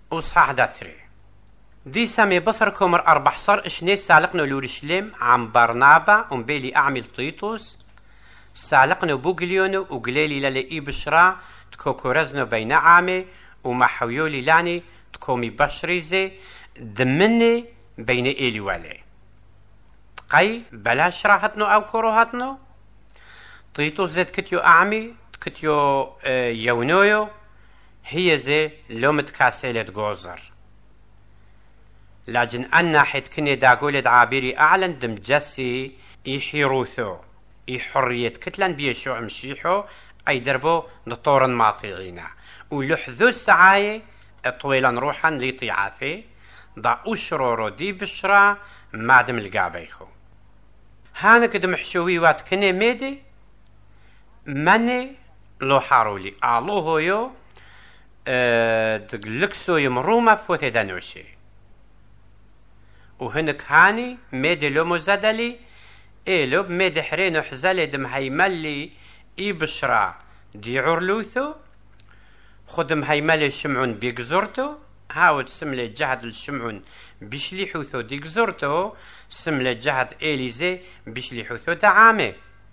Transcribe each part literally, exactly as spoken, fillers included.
وصح داتري دي سامي بثر كومر أربع صار إشني سالقنا لورشليم عن برنابا ومبيلي أعمل طيطوس سالقنا بوغليونو وقليلي للي بشرا تكوكورزنو بين عامي ومحويولي لاني تكومي بشريزي دمني بين إيلي والي تقي بلاش راحتنو أو كروهاتنو طيطوس زيت كتيو أعمي كتيو اه يونويو هي زي لومت كاسيلة جوزر لكن أنا حيت كني داقولد عابيري أعلن دم جسي يحيروثو يحرية كتلن بيشوع مشيحو أي دربو نطورن ماطيعينا ولحذو السعاية طويلا روحا لطيعاثي ضا أشرورو دي بشرا مادم القابيخو هانك دم حشوي وات كني ميدي مني لو حارولي آلو هويو أه دقلقسو يمروما فوثي دانوشي وهنك هاني ميدي لو مزدلي إيلو بميدي حرينو حزالي دم هيمالي إي بشرا دي عرلوثو خدم هيمالي شمعون بيقزورتو هاود سملي جهد الشمعون بيشليحوثو دي قزورتو سملي جهد إليزي بيشليحوثو دعامي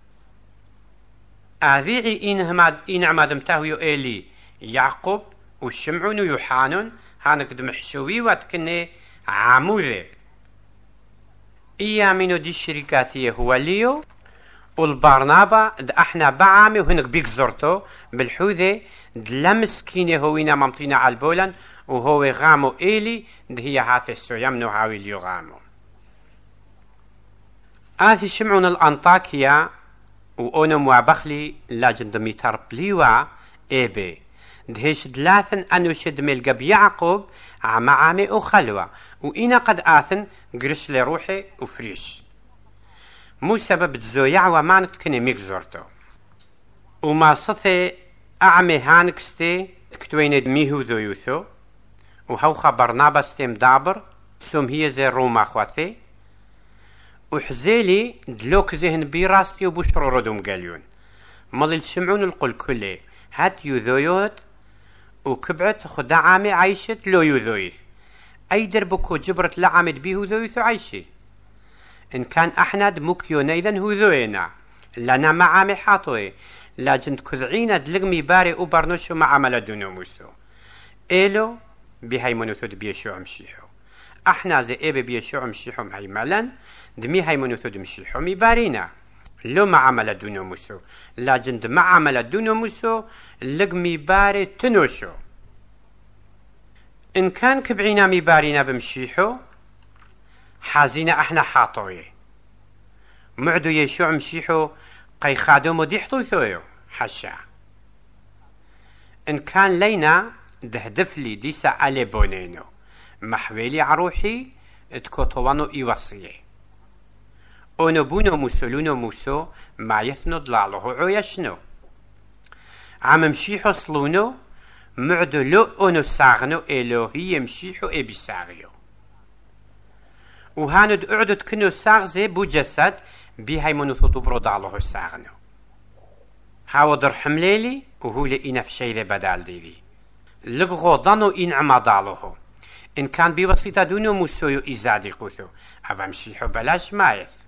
أذيعي إن عمادم تاهيو إلي يعقوب والشمعون ويوحانون هانك دم حشوي واتكني عاموذي إيامينو دي الشركاتية هو ليو والبرنابا د احنا بعامي وهنك بيك زرتو بالحوذي دلمسكيني هوينا ممطينا على البولن وهو غامو إيلي دهي هاثي السويمنو هاوي ليو غامو آثي شمعون الأنطاكيا وأنا موابخلي لاجن دميتر بليوا إيبي دهيش دلاثن أنو شد ملقب يعقوب عم عامي وخلوة وإنا قد آثن قرش لي روحي وفريش مو سبب تزويع ومانك كني ميك زورتو وما صثي أعمي هانكستي تكتوين دميهو ذو يوثو وهوخا برنابا ستيم دابر سوم هي زي روما خواتي وحزيلي دلوك ذهن بيراستي وبشرو ردوم قاليون مضي الشمعون القل كله هات يوذويوت وكبعت خدا عامي عايشت لو يوذويه أي دربكو جبرت لعامد بيهو ذويثو عايشي إن كان أحند مكيون أيضا هو ذوينا لنا مع عامي حاطوي لكن كذعينا دلقمي باري وبرنوشو مع عمل دونو موسو إيلو بهاي منوثود بيشوع مشيحو احنا زي إيبي بيشوع مشيحو معي مالن دمي هاي منوثود مشيحو ميبارينا لو مع عمل دونو موسو لكن مع عمل دونو موسو لقمي باري تنوشو إن كان كبعينا ميبارينا بمشيحو حازينا احنا حاطوي معدو يشوع مشيحو قي خادو مديحطو ثويو حشا إن كان لينا دهدف لي ديسا علي بونينو محويلي عروحي تكوتوانو إيوصيه أونو بونو موسولونو موسو ما يثنو ضلالوهو عويشنو عم مشيحو صلونو معدو لو أونو ساغنو إلو هي مشيحو إبي ساغيو وهاند أعدد كنو ساغزي بو جسد بيهاي منوثو دبرو ضالوهو ساغنو هاو در حمليلي وهو لإنا في شيء بدال ديلي لغو ضانو إن عما ضالوهو إن كان بوسيطة دونو موسويو إزادي قوثو أبا مشيحو بلاش مايث